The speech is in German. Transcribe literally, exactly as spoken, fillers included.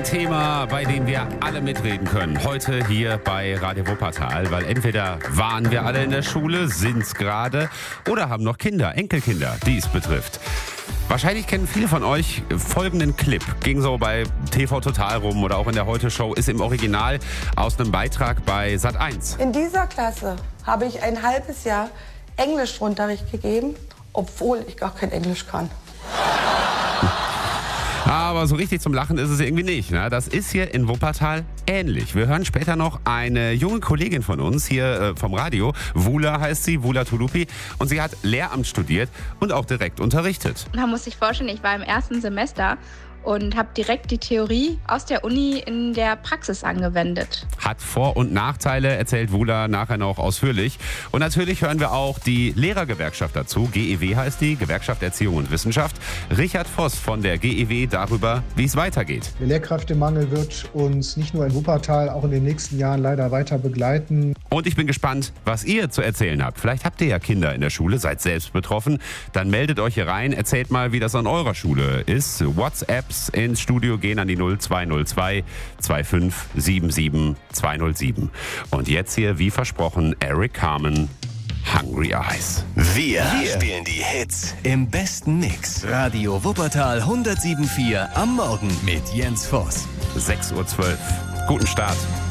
Thema, bei dem wir alle mitreden können. Heute hier bei Radio Wuppertal, weil entweder waren wir alle in der Schule, sind's gerade oder haben noch Kinder, Enkelkinder, die es betrifft. Wahrscheinlich kennen viele von euch folgenden Clip. Ging so bei T V Total rum oder auch in der Heute-Show, ist im Original aus einem Beitrag bei Sat eins. In dieser Klasse habe ich ein halbes Jahr Englischunterricht gegeben, obwohl ich gar kein Englisch kann. Aber so richtig zum Lachen ist es irgendwie nicht. Ne? Das ist hier in Wuppertal ähnlich. Wir hören später noch eine junge Kollegin von uns hier äh, vom Radio. Wula heißt sie, Wula Tulupi. Und sie hat Lehramt studiert und auch direkt unterrichtet. Man muss sich vorstellen, ich war im ersten Semester und habe direkt die Theorie aus der Uni in der Praxis angewendet. Hat Vor- und Nachteile, erzählt Wula nachher noch ausführlich. Und natürlich hören wir auch die Lehrergewerkschaft dazu. G E W heißt die, Gewerkschaft Erziehung und Wissenschaft. Richard Voss von der G E W darüber, wie es weitergeht. Der Lehrkräftemangel wird uns nicht nur in Wuppertal, auch in den nächsten Jahren leider weiter begleiten. Und ich bin gespannt, was ihr zu erzählen habt. Vielleicht habt ihr ja Kinder in der Schule, seid selbst betroffen. Dann meldet euch hier rein, erzählt mal, wie das an eurer Schule ist. WhatsApps ins Studio gehen an die null zwei null zwei zwei fünf sieben sieben zwei null sieben. Und jetzt hier, wie versprochen, Eric Carmen, Hungry Eyes. Wir, Wir spielen die Hits im besten Mix. Radio Wuppertal hundertsieben Komma vier am Morgen mit Jens Voss. sechs Uhr zwölf. Guten Start.